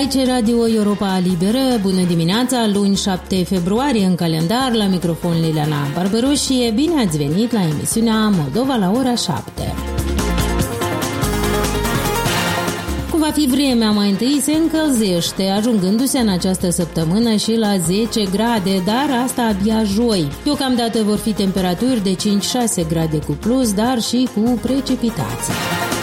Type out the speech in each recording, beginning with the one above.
Aici Radio Europa Liberă, bună dimineața, luni 7 februarie în calendar, la microfon Liliana Barbaros și bine ați venit la emisiunea Moldova la ora 7. Cum va fi vremea, mai întâi se încălzește, ajungându-se în această săptămână și la 10 grade, dar asta abia joi. Deocamdată vor fi temperaturi de 5-6 grade cu plus, dar și cu precipitații.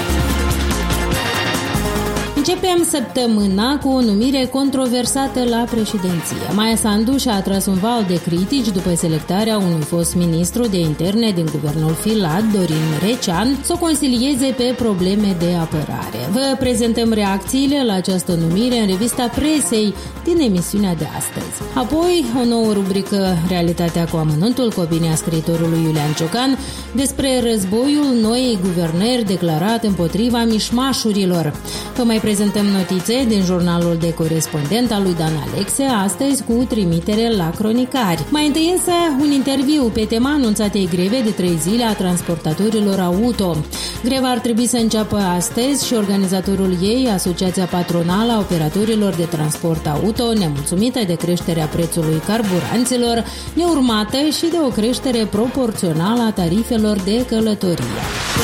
Începem săptămâna cu o numire controversată la președinție. Maia Sandu și-a atras un val de critici după selectarea unui fost ministru de interne din guvernul Filat, Dorin Recean, să o consilieze pe probleme de apărare. Vă prezentăm reacțiile la această numire în revista presei din emisiunea de astăzi. Apoi, o nouă rubrică, Realitatea cu amănuntul, cu opinia scriitorului Iulian Ciocan, despre războiul noii guvernări declarat împotriva mișmașurilor. Vă mai prezentăm notițe din jurnalul de corespondent al lui Dan Alexe, astăzi cu trimitere la cronicari. Mai întâi însă un interviu pe tema anunțatei greve de 3 zile a transportatorilor auto. Greva ar trebui să înceapă astăzi și organizatorul ei, Asociația Patronală a Operatorilor de Transport Auto, nemulțumită de creșterea prețului carburanților, neurmată și de o creștere proporțională a tarifelor de călătorie.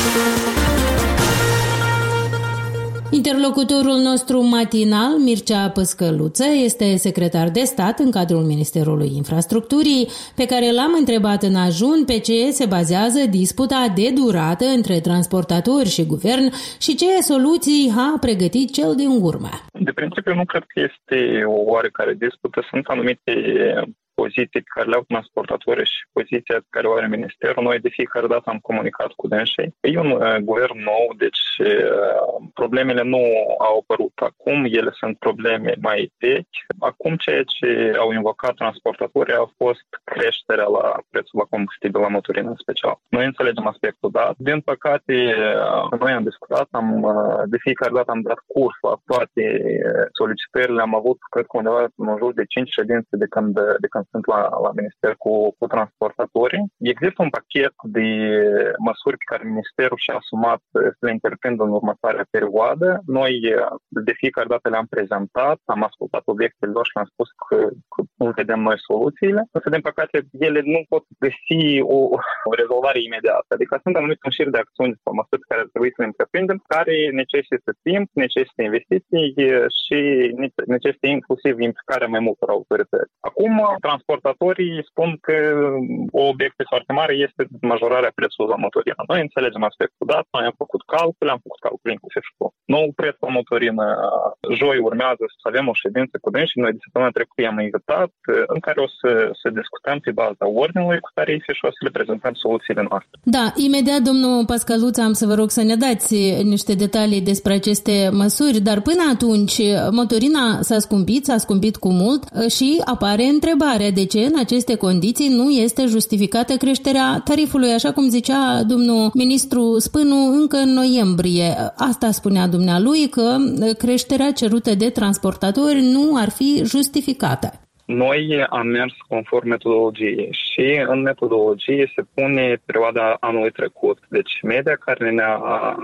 Interlocutorul nostru matinal, Mircea Păscăluță, este secretar de stat în cadrul Ministerului Infrastructurii, pe care l-am întrebat în ajun pe ce se bazează disputa de durată între transportatori și guvern și ce soluții a pregătit cel din urmă. De principiu, nu cred că este o oarecare dispută. Sunt anumite poziții pe care le au transportatorii și poziția pe care o are Ministerul. Noi de fiecare dată am comunicat cu dânsii. E un guvern nou, deci problemele nu au apărut acum, ele sunt probleme mai vechi. Acum ceea ce au invocat transportatorii a fost creșterea la prețul la combustibil, la motorină în special. Noi înțelegem aspectul dat. Din păcate, noi am discutat, de fiecare dată am dat curs la toate solicitările. Am avut, cred că undeva în jur de 5 ședințe de când sunt la Minister cu transportatorii. Există un pachet de măsuri pe care Ministerul și-a asumat să le întreprindă în următoarea perioadă. Noi de fiecare dată le-am prezentat, am ascultat obiectele lor și le-am spus că nu vedem noi soluțiile. Însă, din păcate, ele nu pot găsi o rezolvare imediată. Adică sunt anumite șir de acțiuni sau măsuri pe care trebuie să le întreprindem, care necesită timp, necesită investiții și necesită inclusiv implicarea mai multor autorități. Acum, transportatorii spun că o obiecție foarte mare este majorarea prețului la motorină. Noi înțelegem aspectul dat, noi am făcut calcule inclusiv și cu nou preț la motorină. Joi urmează să avem o ședință cu dânsii. Noi de săptămâna trecută i-am invitat, în care o să discutăm pe baza ordinului cu tarife și o să le prezentăm soluțiile noastre. Da, imediat, domnul Pascăluță, am să vă rog să ne dați niște detalii despre aceste măsuri, dar până atunci motorina s-a scumpit cu mult și apare întrebarea de ce în aceste condiții nu este justificată creșterea tarifului, așa cum zicea domnul ministru Spânu încă în noiembrie. Asta spunea dumnealui, că creșterea cerută de transportatori nu ar fi justificată. Noi am mers conform metodologiei și în metodologie se pune perioada anului trecut. Deci media care ne-a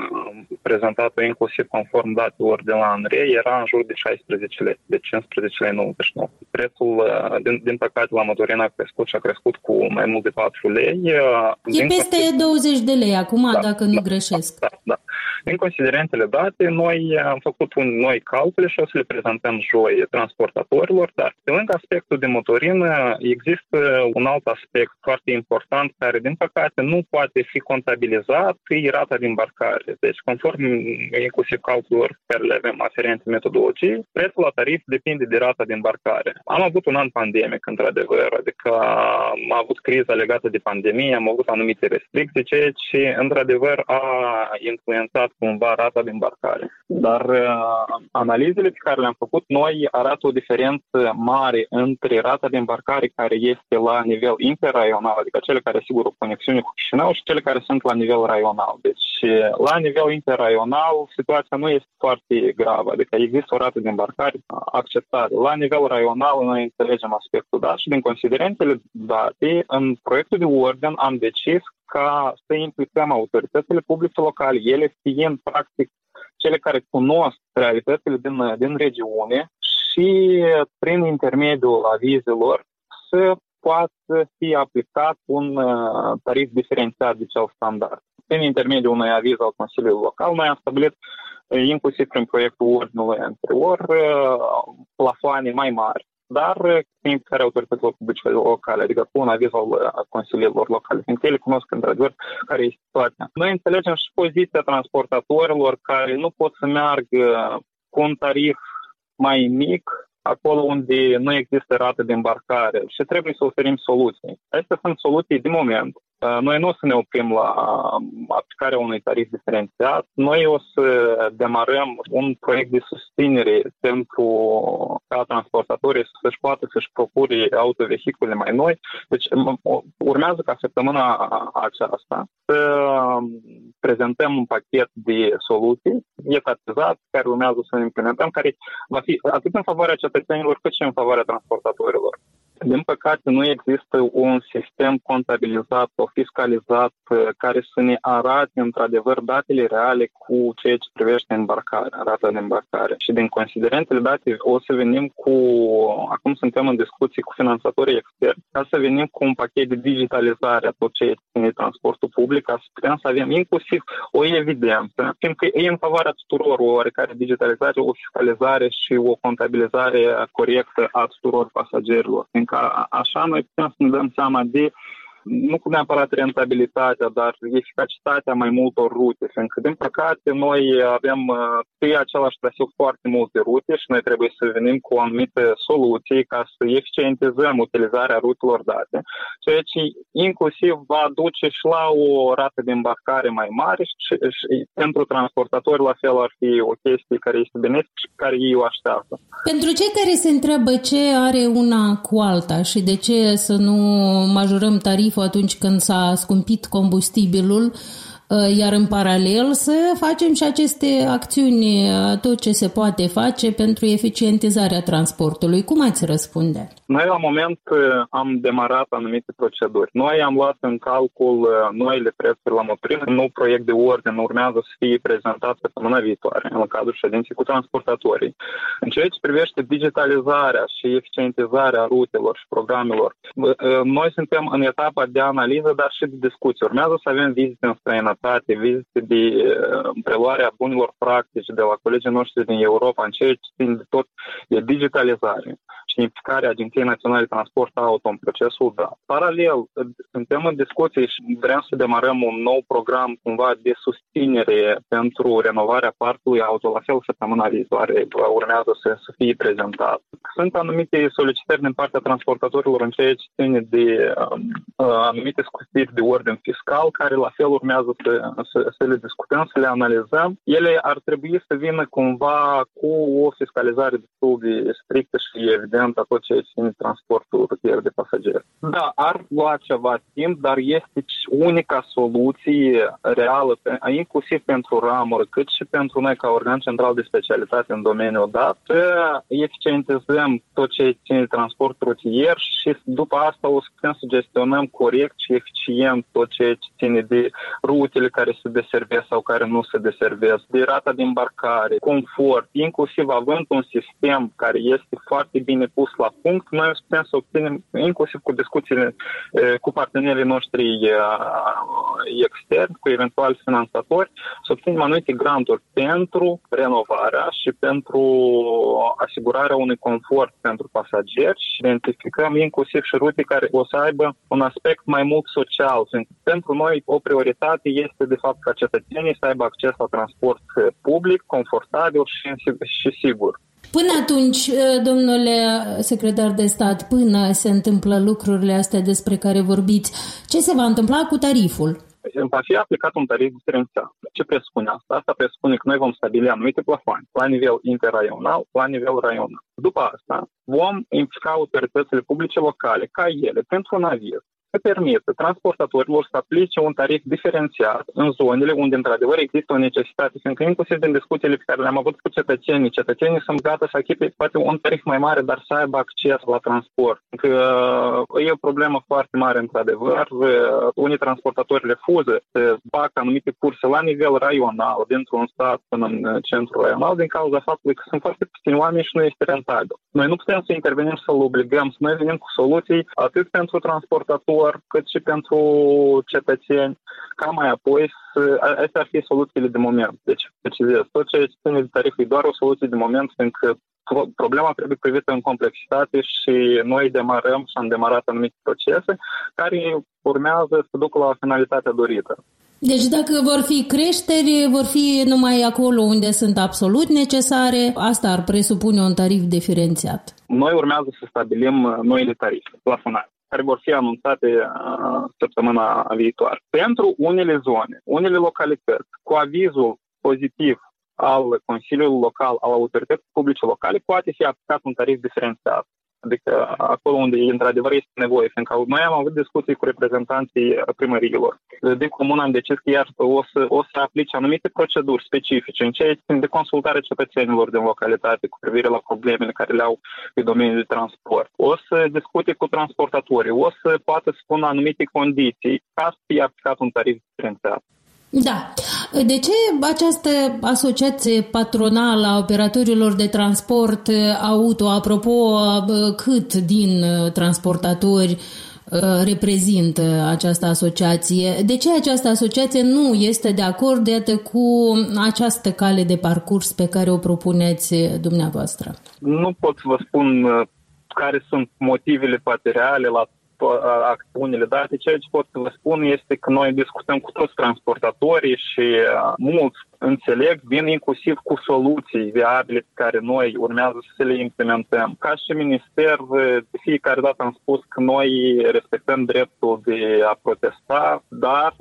prezentat-o inclusiv conform datelor de la ANRE era în jur de 16 lei, de 15,99 lei. Prețul, din păcate, la motorină a crescut și a crescut cu mai mult de 4 lei. E peste 20 de lei acum, dacă nu greșesc. Da. În considerentele date, noi am făcut noi calcule și o să le prezentăm joi transportatorilor, dar pe lângă aspectul de motorină există un alt aspect foarte important care, din păcate, nu poate fi contabilizat, e rata de îmbarcare. Deci, conform inclusiv calculelor care le avem aferente metodologii, prețul la tarif depinde de rata de îmbarcare. Am avut un an pandemic, într-adevăr, adică am avut criza legată de pandemie, am avut anumite restricții, ceea ce, într-adevăr, a influențat cumva rata de îmbarcare. Dar analizele pe care le-am făcut noi arată o diferență mare între rata de îmbarcare care este la nivel interraional, adică cele care asigură o conexiune cu Chișinău, și cele care sunt la nivel raional. Deci, la nivel interraional, situația nu este foarte gravă, adică există o rată de îmbarcare acceptabilă. La nivel raional, noi înțelegem aspectul dat și din considerentele date, în proiectul de ordine am decis ca să implicăm autoritățile publice locale, ele fiind practic cele care cunosc realitățile din regiune și prin intermediul avizelor să poată fi aplicat un tarif diferențiat de cel standard. Prin intermediul unui aviz al Consiliului Local, noi am stabilit, inclusiv prin proiectul ordinului anterior, plafoane mai mari, dar prin care autorităților publice locale, adică cu un aviz al consiliilor locale, fiindcă ele cunosc într-adevăr care este situația. Noi înțelegem și poziția transportatorilor care nu pot să meargă cu un tarif mai mic acolo unde nu există rată de îmbarcare și trebuie să oferim soluții. Acestea sunt soluții de moment. Noi nu o să ne oprim la aplicarea unui tarif diferențiat. Noi o să demarăm un proiect de susținere pentru ca transportatorii să-și poată să-și procure autovehicule mai noi. Deci urmează ca săptămâna aceasta să prezentăm un pachet de soluții etatizat care urmează să implementăm, care va fi atât în favoarea cetățenilor cât și în favoarea transportatorilor. Din păcate, nu există un sistem contabilizat sau fiscalizat care să ne arate, într-adevăr, datele reale cu ceea ce privește îmbarcarea, rata de îmbarcare. Și din considerentele date o să venim acum suntem în discuții cu finanțatorii externi, ca să venim cu un pachet de digitalizare a tot ceea ce ține transportul public, ca să putem să avem inclusiv o evidență, fiindcă e în favoarea tuturor o oarecare digitalizare, o fiscalizare și o contabilizare corectă a tuturor pasagerilor. Așa noi putem să ne dăm seama de, nu cu neapărat rentabilitatea, dar eficacitatea mai multor rute. Fiindcă, din păcate, noi avem pe același traseu foarte multe rute și noi trebuie să venim cu anumite soluții ca să eficientizăm utilizarea rutelor date, ceea ce inclusiv va duce și la o rată de îmbarcare mai mare și pentru transportatori la fel ar fi o chestie care este benefică și care ei o așteaptă. Pentru cei care se întreabă ce are una cu alta și de ce să nu majorăm tariful atunci când s-a scumpit combustibilul, iar în paralel să facem și aceste acțiuni, tot ce se poate face pentru eficientizarea transportului. Cum ați răspunde? Noi la moment am demarat anumite proceduri. Noi am luat în calcul noile prețuri la motorină. Un nou proiect de ordine urmează să fie prezentat săptămâna viitoare în cadrul ședinței cu transportatorii. În ceea ce privește digitalizarea și eficientizarea rutelor și programelor, noi suntem în etapa de analiză, dar și de discuție. Urmează să avem vizite în străinătate, vizite de preluare a bunilor practici de la colegii noștri din Europa, în ceea ce țin de tot de digitalizare și implicarea Agenției Naționale de Transport Auto în procesul Paralel, suntem în discuție și vrem să demarăm un nou program cumva de susținere pentru renovarea parcului auto, la fel săptămâna viitoare urmează să fie prezentat. Sunt anumite solicitări din partea transportatorilor în ceea ce ține de anumite scutiri de ordin fiscal, care la fel urmează să le discutăm, să le analizăm. Ele ar trebui să vină cumva cu o fiscalizare destul de strictă și evidentă a tot ceea ce ține transportul rutier de pasageri. Da, ar lua ceva timp, dar este unica soluție reală, inclusiv pentru ramură, cât și pentru noi ca organ central de specialitate în domeniul dat, să eficientizăm tot ce ține transport rutier și după asta o să putem să gestionăm corect și eficient tot ce ține de rutele care se deservesc sau care nu se deservesc, de rata de îmbarcare, confort, inclusiv având un sistem care este foarte bine pus la punct, noi o să putem să obținem, inclusiv cu discuțiile cu partenerii noștri externi, cu eventuali finanțatori, să obținem anumite granturi pentru renovarea și pentru asigurarea unui confort pentru pasageri și identificăm inclusiv și rute care o să aibă un aspect mai mult social. Pentru noi o prioritate este de fapt ca cetățenii să aibă acces la transport public, confortabil și sigur. Până atunci, domnule secretar de stat, până se întâmplă lucrurile astea despre care vorbiți, ce se va întâmpla cu tariful? Va fi aplicat un tarif diferențiat. Ce presupune asta? Asta presupune că noi vom stabili anumite plafoane la nivel interraional, la nivel raional. După asta vom implica autoritățile publice locale ca ele, pentru un aviz, să permită transportatorilor să aplice un tarif diferențiat în zonele unde într-adevăr există o necesitate, fiindcă inclusiv din discuțiile pe care le-am avut cu cetățenii sunt gata să achipe poate un tarif mai mare, dar să aibă acces la transport. Că e o problemă foarte mare într-adevăr. Unii transportatori refuză să facă anumite curse la nivel raional, dintr-un stat până în centrul raional, din cauza faptului că sunt foarte puțini oameni și nu este rentabil. Noi nu putem să intervenim să-l obligăm, să noi venim cu soluții atât pentru transportator cât și pentru cetățeni, ca mai apoi astea ar fi soluțiile de moment. Deci, tot ce ține de tarif e doar o soluție de moment, fiindcă problema trebuie privită în complexitate și noi demarăm și am demarat anumite procese care urmează să ducă la finalitatea dorită. Deci dacă vor fi creșteri, vor fi numai acolo unde sunt absolut necesare, asta ar presupune un tarif diferențiat. Noi urmează să stabilim noile tarife plafonare, care vor fi anunțate săptămâna viitoare. Pentru unele zone, unele localități, cu avizul pozitiv al Consiliului Local, al autorității publice locale, poate fi aplicat un tarif diferențiat. Adică acolo unde într-adevăr este nevoie, fiindcă noi am avut discuții cu reprezentanții primăriilor. De comun am decis că iar o să aplice anumite proceduri specifice în ceea ce țin de consultare cetățenilor din localitate cu privire la problemele care le au pe domeniul de transport. O să discute cu transportatorii, o să poată spune anumite condiții ca să fie aplicat un tarif diferențiat. Da. De ce această asociație patronală a operatorilor de transport auto, apropo, cât din transportatori reprezintă această asociație? De ce această asociație nu este de acord, iată, cu această cale de parcurs pe care o propuneți dumneavoastră? Nu pot să vă spun care sunt motivele materiale la acțiunile date. Ceea ce pot să vă spun este că noi discutăm cu toți transportatorii și mulți înțeleg, vin inclusiv cu soluții viabile pe care noi urmează să le implementăm. Ca și minister, de fiecare dată am spus că noi respectăm dreptul de a protesta, dar,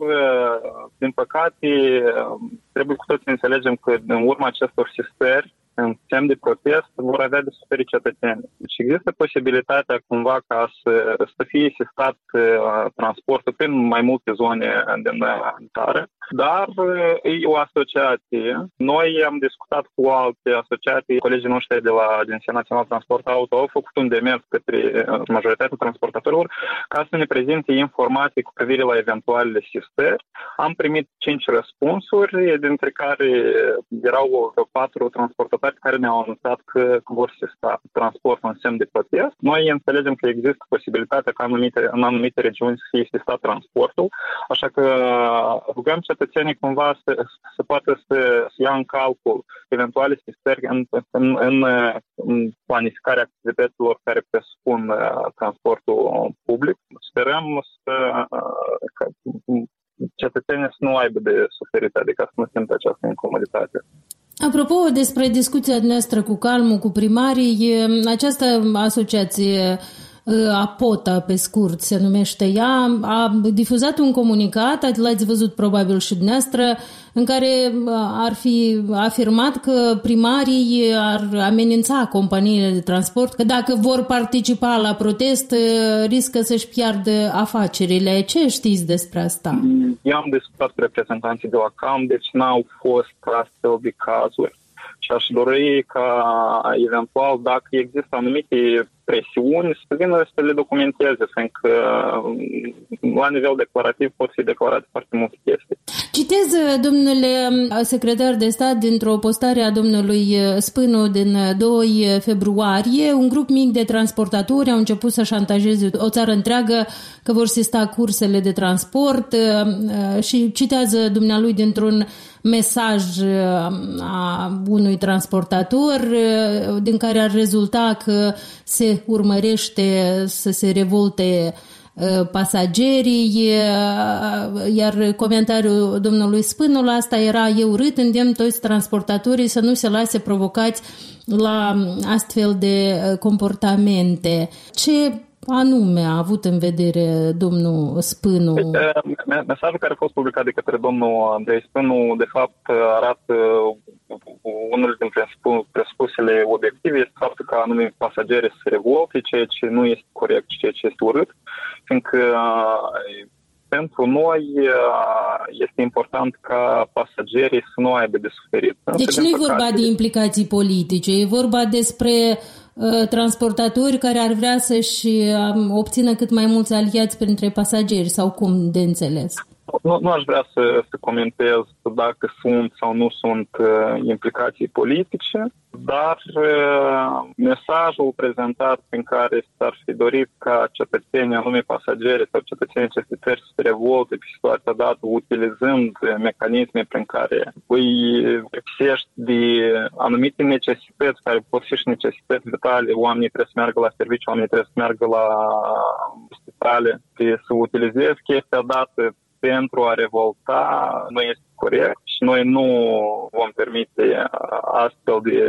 din păcate, trebuie cu toți să înțelegem că în urma acestor sistări, în semn de protest, vor avea de suferit cetățenii. Deci există posibilitatea cumva ca să fie asistat transportul prin mai multe zone din țară, dar e o asociație. Noi am discutat cu alte asociații, colegii noștri de la Agenția Națională de Transport Auto au făcut un demers către majoritatea transportatorilor ca să ne prezinte informații cu privire la eventualele sistări. Am primit 5 răspunsuri, dintre care erau 4 transportatori care ne-au anunțat că vor sista transportul în semn de protest. Noi înțelegem că există posibilitatea ca în anumite regiuni să fie sistat transportul, așa că rugăm cetățenii cumva să poată să ia în calcul eventuale sistări în planificarea activităților care presupun transportul public. Sperăm că cetățenii să nu aibă de suferit, adică să nu simtă această incomoditate. Apropo despre discuția noastră cu Calmu, cu primarii, această asociație APOTA, pe scurt, se numește ea, a difuzat un comunicat, l-ați văzut probabil și dumneavoastră, în care ar fi afirmat că primarii ar amenința companiile de transport, că dacă vor participa la protest, riscă să-și piardă afacerile. Ce știți despre asta? Eu am discutat cu reprezentanții de la CAM, deci n-au fost astfel de cazuri. Și aș dori ca, eventual, dacă există anumite presiuni, să vină să le documenteze, fiindcă la nivel declarativ pot fi declarate foarte multe chestii. Citez, domnule secretar de stat, dintr-o postare a domnului Spânu din 2 februarie, un grup mic de transportatori au început să șantajeze o țară întreagă că vor sista cursele de transport și citează dumnealui dintr-un mesaj a unui transportator din care ar rezulta că se urmărește să se revolte pasagerii, iar comentariul domnului Spânul asta era: eu urât, îndemn toți transportatorii să nu se lase provocați la astfel de comportamente. Ce anume a avut în vedere domnul Spânu? Mesajul care a fost publicat de către domnul Andrei Spânu, de fapt, arată unul din presupusele obiective, este faptul că anumite pasageri se revolte, ceea ce nu este corect, ceea ce este urât, fiindcă pentru noi este important ca pasagerii să nu aibă de suferit. Deci nu e vorba de implicații politice, e vorba despre transportatori care ar vrea să-și obțină cât mai mulți aliați printre pasageri, sau cum de înțeles? Nu aș vrea să comentez dacă sunt sau nu sunt implicații politice, dar mesajul prezentat prin care s-ar fi dorit ca cetățenii, anume pasageri sau cetățenii acestei țări să se revolte pe situația dată, utilizând mecanisme prin care îi lipsești de anumite necesități, care pot fi și necesități vitale, oamenii trebuie să meargă la serviciu, oamenii trebuie să meargă la spitale, să utilizezi chestia dată pentru a revolta, nu este corect și noi nu vom permite astfel de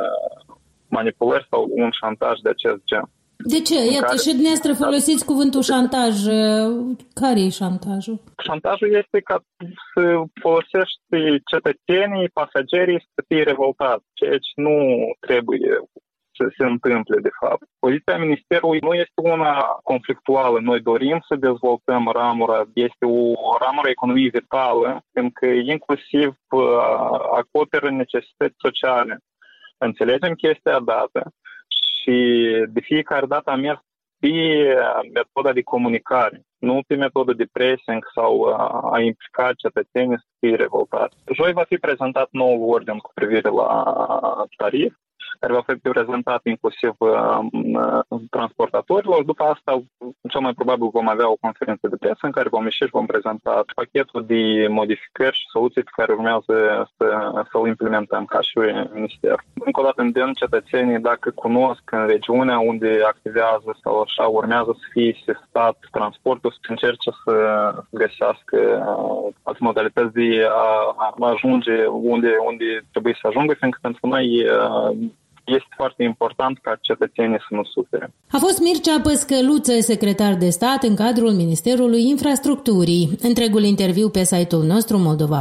manipulări sau un șantaj de acest gen. De ce? Iată, și dumneavoastră folosiți cuvântul șantaj. Care e șantajul? Șantajul este ca să folosești cetățenii, pasagerii să fie revoltați, ceea ce nu trebuie să se întâmple, de fapt. Poziția Ministerului nu este una conflictuală. Noi dorim să dezvoltăm ramura. Este o ramură economiei vitală, pentru că inclusiv acoperă necesități sociale. Înțelegem chestia dată și de fiecare dată am mers pe metoda de comunicare, nu pe metodă de pressing sau a implica cetățenii să fie revoltați. Joi va fi prezentat noul ordin cu privire la tarif, care va fi prezentat inclusiv transportatorilor. După asta, cel mai probabil vom avea o conferință de presă în care vom ieși și vom prezenta pachetul de modificări și soluții pe care urmează să-l implementăm ca și minister. Încă o dată îndemn cetățenii, dacă cunosc în regiunea unde activează sau așa urmează să fie sistat transportul, să încerce să găsească alte modalități de a ajunge unde trebuie să ajungă, fiindcă pentru noi este foarte important ca cetățenii să nu sufere. A fost Mircea Păscăluță, secretar de stat în cadrul Ministerului Infrastructurii. Întregul interviu pe site-ul nostru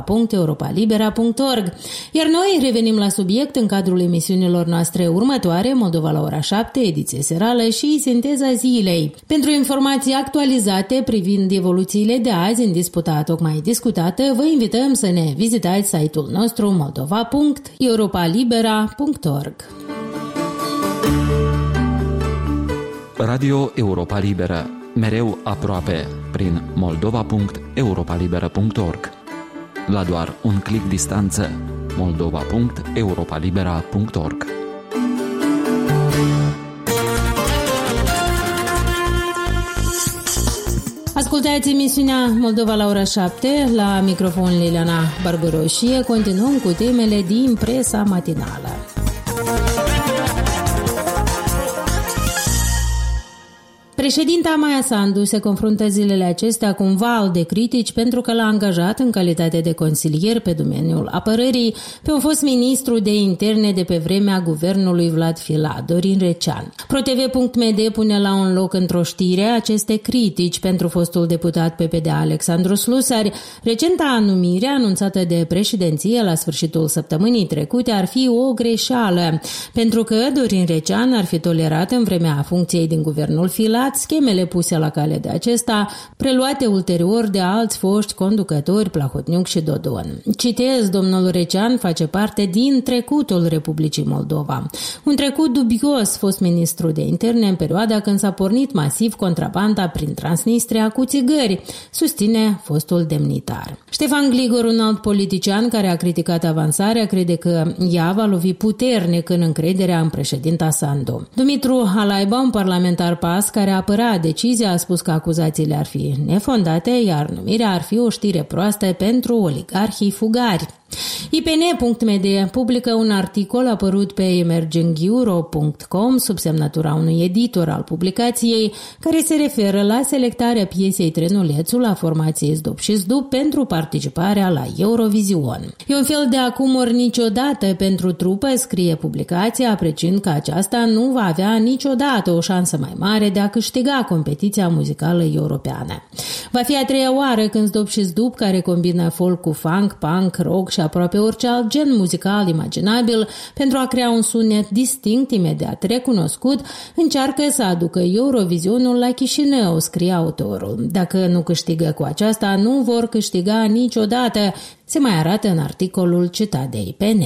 moldova.europalibera.org. Iar noi revenim la subiect în cadrul emisiunilor noastre următoare, Moldova la ora 7, ediție serală și Sinteza zilei. Pentru informații actualizate privind evoluțiile de azi în disputa tocmai discutată, vă invităm să ne vizitați site-ul nostru moldova.europalibera.org. Radio Europa Liberă, mereu aproape, prin moldova.europalibera.org. La doar un clic distanță, moldova.europalibera.org. Ascultați emisiunea Moldova la ora 7, la microfon Liliana Barbăroșie. Continuăm cu temele din presa matinală. Președinta Maia Sandu se confruntă zilele acestea cu un val de critici pentru că l-a angajat în calitate de consilier pe domeniul apărării pe un fost ministru de interne de pe vremea guvernului Vlad Filat, Dorin Recean. ProTV.md pune la un loc într-o știre aceste critici pentru fostul deputat PPD Alexandru Slusari. Recenta numire anunțată de președinție la sfârșitul săptămânii trecute ar fi o greșeală, pentru că Dorin Recean ar fi tolerat în vremea funcției din guvernul Filat schemele puse la cale de acesta, preluate ulterior de alți foști conducători, Plahotniuc și Dodon. Citez, domnul Recean face parte din trecutul Republicii Moldova. Un trecut dubios, fost ministru de interne în perioada când s-a pornit masiv contrabanda prin Transnistria cu țigări, susține fostul demnitar. Ștefan Gligor, un alt politician care a criticat avansarea, crede că ea va lovi puternic în încrederea în președinta Sandu. Dumitru Halaiba, un parlamentar PAS care apăra decizia, a spus că acuzațiile ar fi nefondate, iar numirea ar fi o știre proastă pentru oligarhii fugari. IPN.md publică un articol apărut pe emergingeuro.com sub semnătura unui editor al publicației care se referă la selectarea piesei Trenulețul a formației Zdup și Zdup pentru participarea la Eurovision. E un fel de acum ori niciodată pentru trupă, scrie publicația, apreciind că aceasta nu va avea niciodată o șansă mai mare de a câștiga competiția muzicală europeană. Va fi a treia oară când Zdup și Zdup, care combină folk cu funk, punk, rock și și aproape orice alt gen muzical imaginabil pentru a crea un sunet distinct, imediat recunoscut, încearcă să aducă Eurovizionul la Chișinău, scrie autorul. Dacă nu câștigă cu aceasta, nu vor câștiga niciodată, se mai arată în articolul citat de IPN.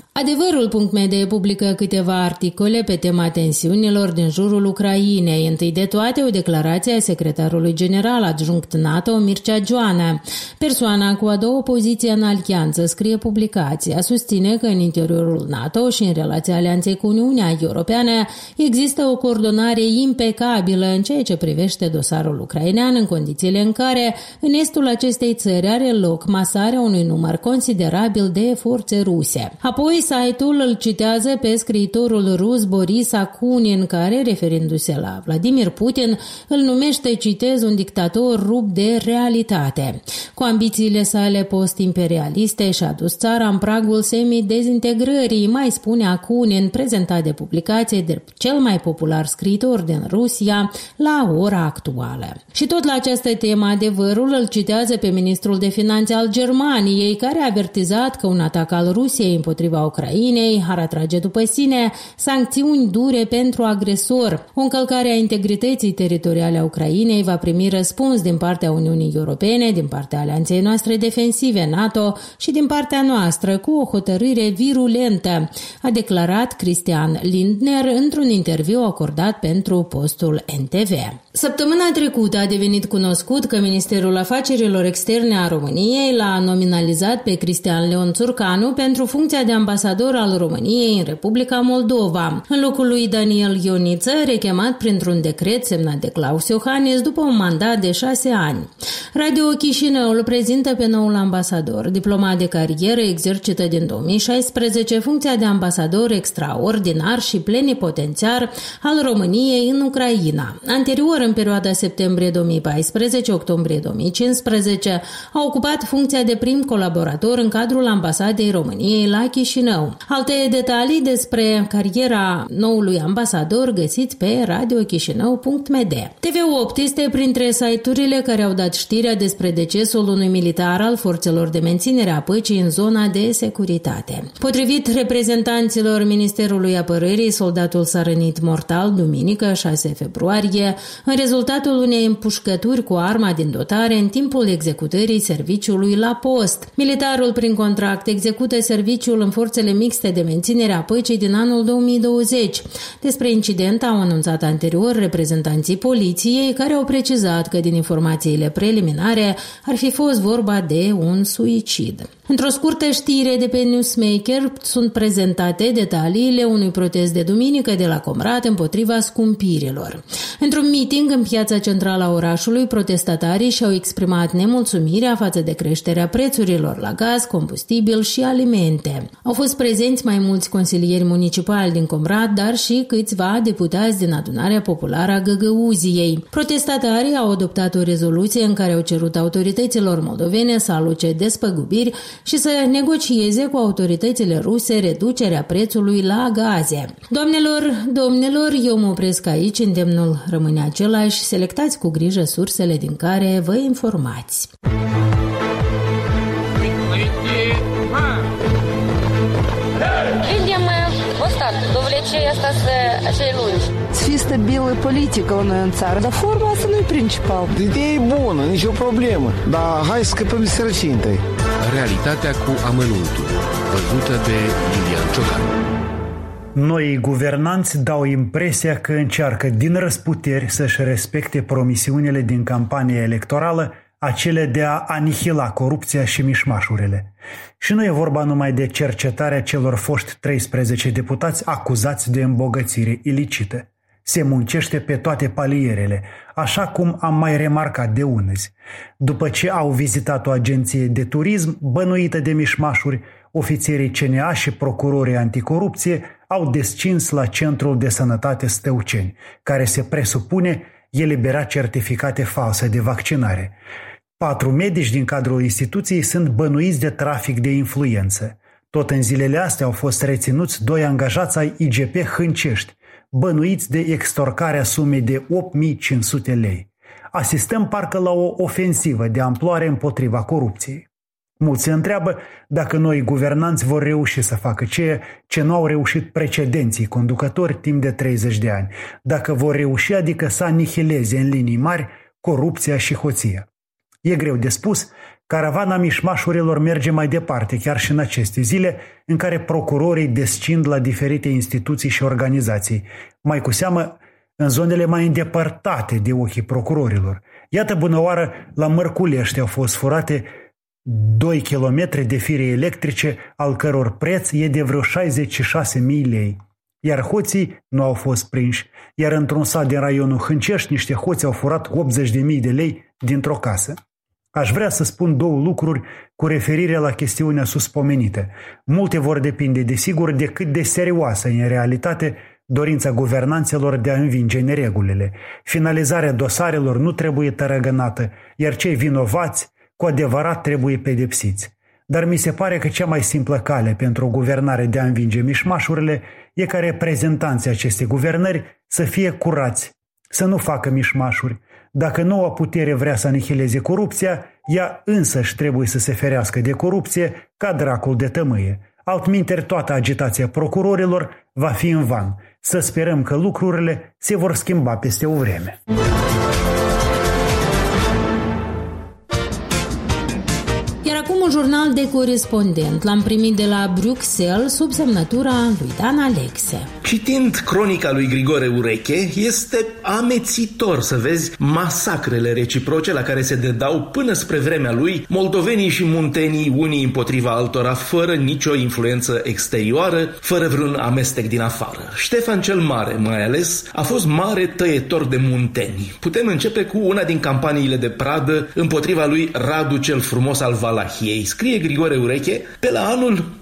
Adevărul.md publică câteva articole pe tema tensiunilor din jurul Ucrainei. Întâi de toate, o declarație a secretarului general adjunct NATO, Mircea Joana. Persoana cu a doua poziție în alianță, scrie publicația, susține că în interiorul NATO și în relația alianței cu Uniunea Europeană există o coordonare impecabilă în ceea ce privește dosarul ucrainean, în condițiile în care în estul acestei țări are loc masarea unui număr considerabil de forțe ruse. Apoi, site-ul îl citează pe scriitorul rus Boris Akunin, care, referindu-se la Vladimir Putin, îl numește, citez, un dictator rupt de realitate. Cu ambițiile sale post-imperialiste și-a dus țara în pragul semi-dezintegrării, mai spune Akunin, prezentat de publicație de cel mai popular scriitor din Rusia la ora actuală. Și tot la această temă, Adevărul îl citează pe ministrul de finanțe al Germaniei, care a avertizat că un atac al Rusiei împotriva Ucrainei ar atrage după sine sancțiuni dure pentru agresor. O încălcare a integrității teritoriale a Ucrainei va primi răspuns din partea Uniunii Europene, din partea alianței noastre defensive NATO și din partea noastră cu o hotărâre virulentă, a declarat Christian Lindner într-un interviu acordat pentru postul NTV. Săptămâna trecută a devenit cunoscut că Ministerul Afacerilor Externe a României l-a nominalizat pe Cristian Leon Țurcanu pentru funcția de ambasador al României în Republica Moldova, în locul lui Daniel Ioniță, rechemat printr-un decret semnat de Claus Iohannis după un mandat de 6 ani. Radio Chișinău îl prezintă pe noul ambasador. Diplomat de carieră, exercită din 2016 funcția de ambasador extraordinar și plenipotențiar al României în Ucraina. Anterior, în perioada septembrie 2014-octombrie 2015, a ocupat funcția de prim colaborator în cadrul ambasadei României la Chișinău. Alte detalii despre cariera noului ambasador găsiți pe radiochișinău.md. TV8 este printre site-urile care au dat știrea despre decesul unui militar al forțelor de menținere a păcii în zona de securitate. Potrivit reprezentanților Ministerului Apărării, soldatul s-a rănit mortal duminică, 6 februarie, în rezultatul unei împușcături cu arma din dotare în timpul executării serviciului la post. Militarul, prin contract, execută serviciul în forțele mixte de menținere a păcii din anul 2020. Despre incident au anunțat anterior reprezentanții poliției, care au precizat că din informațiile preliminare ar fi fost vorba de un suicid. Într-o scurtă știre de pe Newsmaker sunt prezentate detaliile unui protest de duminică de la Comrat împotriva scumpirilor. Într-un meeting în piața centrală a orașului, protestatarii și-au exprimat nemulțumirea față de creșterea prețurilor la gaz, combustibil și alimente. Au fost prezenți mai mulți consilieri municipali din Comrat, dar și câțiva deputați din Adunarea Populară a Găgăuziei. Protestatarii au adoptat o rezoluție în care au cerut autorităților moldovene să aloce despăgubiri și să negocieze cu autoritățile ruse reducerea prețului la gaze. Domnilor, eu mă opresc aici, îndemnul rămâne același, selectați cu grijă sursele din care vă informați. Видим устав, довлечение остаться acei lungi. Să fie stabilă politică la noi în țară, dar forma asta nu e principal. Ideea e bună, nicio problemă, dar hai să scăpăm de sărăcie întâi. Realitatea cu amănuntul, văzută de Lilian Ciocan. Noii guvernanți dau impresia că încearcă din răsputeri să-și respecte promisiunile din campania electorală, acele de a anihila corupția și mișmașurile. Și nu e vorba numai de cercetarea celor foști 13 deputați acuzați de îmbogățire ilicită. Se muncește pe toate palierele, așa cum am mai remarcat de unăzi. După ce au vizitat o agenție de turism bănuită de mișmașuri, ofițerii CNA și procurorii anticorupție au descins la Centrul de Sănătate Stăuceni, care se presupune elibera certificate false de vaccinare. 4 medici din cadrul instituției sunt bănuiți de trafic de influență. Tot în zilele astea au fost reținuți 2 angajați ai IGP Hâncești, bănuiți de extorcarea sumei de 8.500 lei. Asistăm parcă la o ofensivă de amploare împotriva corupției. Mulți se întreabă dacă noi guvernanți vor reuși să facă ceea ce nu au reușit precedenții conducători timp de 30 de ani. Dacă vor reuși, adică să anihileze în linii mari corupția și hoția. E greu de spus, caravana mișmașurilor merge mai departe, chiar și în aceste zile în care procurorii descind la diferite instituții și organizații, mai cu seamă în zonele mai îndepărtate de ochii procurorilor. Iată bunăoară, la Mărculești au fost furate 2 kilometri de fire electrice, al căror preț e de vreo 66.000 lei. Iar hoții nu au fost prinși, iar într-un sat din raionul Hâncești, niște hoți au furat 80.000 de lei dintr-o casă. Aș vrea să spun 2 lucruri cu referire la chestiunea suspomenită. Multe vor depinde, desigur, de cât de serioasă e în realitate dorința guvernanților de a învinge neregulile. Finalizarea dosarelor nu trebuie tărăgănată, iar cei vinovați cu adevărat trebuie pedepsiți. Dar mi se pare că cea mai simplă cale pentru o guvernare de a învinge mișmașurile e ca reprezentanții acestei guvernări să fie curați, să nu facă mișmașuri. Dacă noua putere vrea să anihileze corupția, ea însăși trebuie să se ferească de corupție ca dracul de tămâie. Altminteri, toată agitația procurorilor va fi în van. Să sperăm că lucrurile se vor schimba peste o vreme. Iar acum un jurnal de corespondent. L-am primit de la Bruxelles sub semnătura lui Dan Alexe. Citind cronica lui Grigore Ureche, este amețitor să vezi masacrele reciproce la care se dedau până spre vremea lui moldovenii și muntenii unii împotriva altora, fără nicio influență exterioară, fără vreun amestec din afară. Ștefan cel Mare, mai ales, a fost mare tăietor de munteni. Putem începe cu una din campaniile de pradă împotriva lui Radu cel Frumos al Valahiei. Scrie Grigore Ureche: pe la anul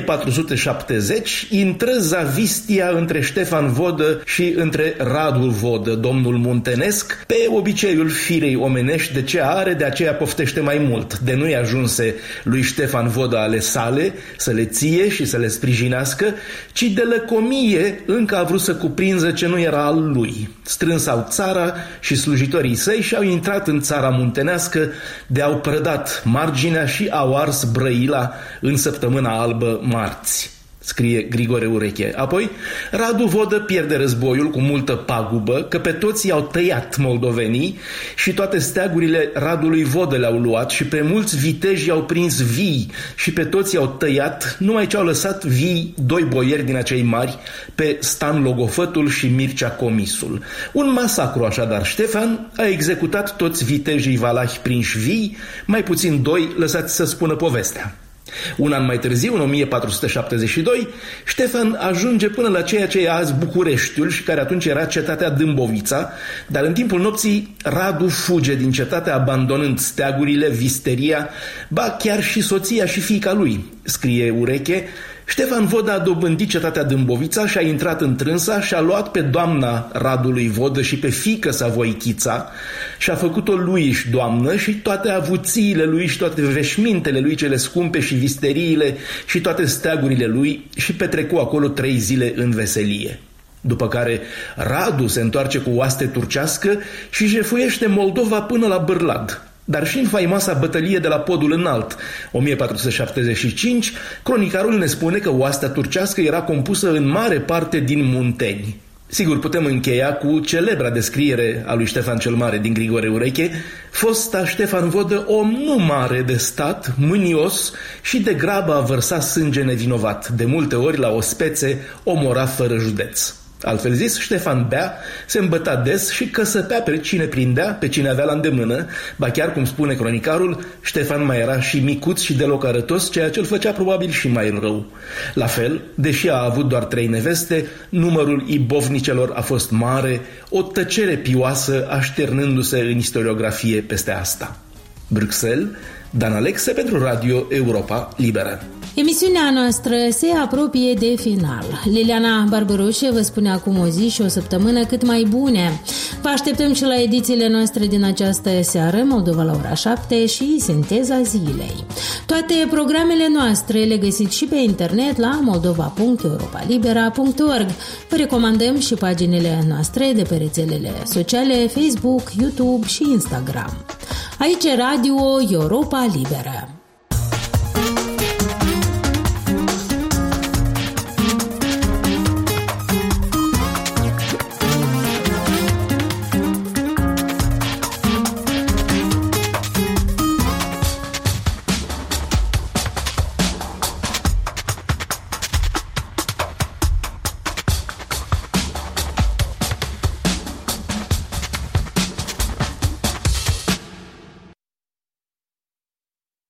1470 intră zavistia între Ștefan Vodă și între Radu Vodă, domnul muntenesc, pe obiceiul firei omenești, de ce are, de aceea poftește mai mult. De nu-i ajunse lui Ștefan Vodă ale sale să le ție și să le sprijinească, ci de lăcomie încă a vrut să cuprinză ce nu era al lui. Strânsau țara și slujitorii săi și au intrat în țara muntenească, de-au prădat marginea și au ars Brăila în săptămâna albă marți, scrie Grigore Ureche. Apoi, Radu Vodă pierde războiul cu multă pagubă, că pe toți i-au tăiat moldovenii și toate steagurile Radului Vodă le-au luat și pe mulți viteji i-au prins vii și pe toți i-au tăiat, numai ce au lăsat vii 2 boieri din acei mari, pe Stan Logofătul și Mircea Comisul. Un masacru așadar. Ștefan a executat toți vitejii valahi prinși vii, mai puțin 2 lăsați să spună povestea. Un an mai târziu, în 1472, Ștefan ajunge până la ceea ce e azi Bucureștiul și care atunci era cetatea Dâmbovița, dar în timpul nopții Radu fuge din cetate abandonând steagurile, visteria, ba chiar și soția și fiica lui, scrie Ureche. Ștefan Vodă a dobândit cetatea Dâmbovița și a intrat în trânsa și a luat pe doamna Radului Vodă și pe fiică sa Voichița și a făcut-o luiși doamnă și toate avuțiile lui și toate veșmintele lui cele scumpe și visteriile și toate steagurile lui și petrecu acolo 3 zile în veselie. După care Radu se întoarce cu oaste turcească și jefuiește Moldova până la Bârlad. Dar și în faimoasa bătălie de la Podul Înalt, 1475, cronicarul ne spune că oastea turcească era compusă în mare parte din munteni. Sigur, putem încheia cu celebra descriere a lui Ștefan cel Mare din Grigore Ureche: fosta Ștefan Vodă, om nu mare de stat, mânios și de grabă a vărsat sânge nevinovat, de multe ori la ospețe omora fără județ. Altfel zis, Ștefan bea, se îmbăta des și căsăpea pe cine prindea, pe cine avea la îndemână, ba chiar, cum spune cronicarul, Ștefan mai era și micuț și deloc arătos, ceea ce îl făcea probabil și mai rău. La fel, deși a avut doar 3 neveste, numărul ibovnicelor a fost mare, o tăcere pioasă așternându-se în istoriografie peste asta. Bruxelles, Dan Alexe pentru Radio Europa Liberă. Emisiunea noastră se apropie de final. Liliana Barbaroșe vă spune acum o zi și o săptămână cât mai bune. Vă așteptăm și la edițiile noastre din această seară, Moldova la ora 7 și Sinteza Zilei. Toate programele noastre le găsiți și pe internet la moldova.europalibera.org. Vă recomandăm și paginile noastre de pe rețelele sociale Facebook, YouTube și Instagram. Aici Radio Europa Liberă.